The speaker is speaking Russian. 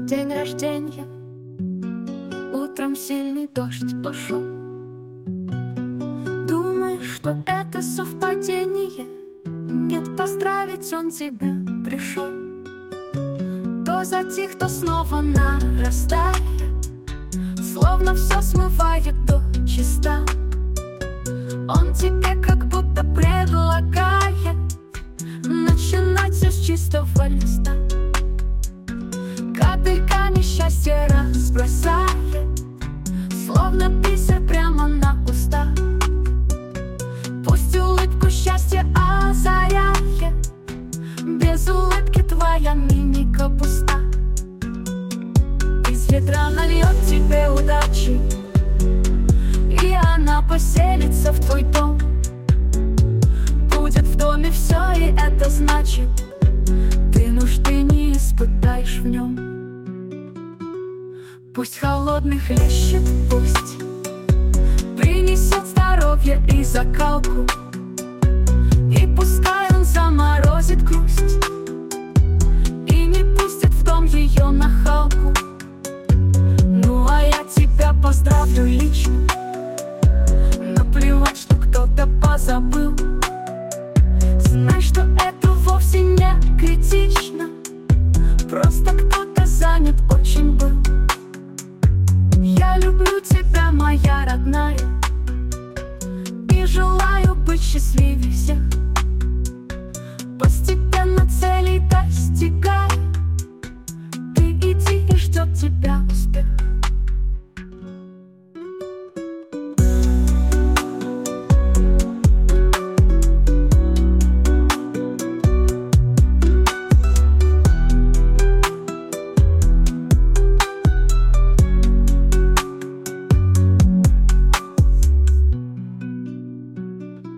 день рождения. Утром сильный дождь пошел. Думаешь, что это совпадение? Нет, поздравить он тебя пришел. То затих, то снова нарастает, словно все смывает до чиста. Он тебе как будто предлагает начинать все с чистого листа. Капельками счастья разбросает, словно бисер прямо на уста. Пусть улыбку счастья озаряет, без улыбки твоя мимика пуста. Из ведра нальет тебе удачи, и она поселится в твой дом. Будет в доме все, и это значит, ты нужды не испытаешь в нем. Пусть холодный хлещет, пусть принесет здоровье и закалку, и пускай он заморозит грусть и не пустит в дом ее нахалку. Ну а я тебя поздравлю лично, наплевать, что кто-то позабыл. Знай, что это вовсе не критично, просто кто-то занят очень был. Я люблю тебя, моя родная, и желаю быть счастливее всех.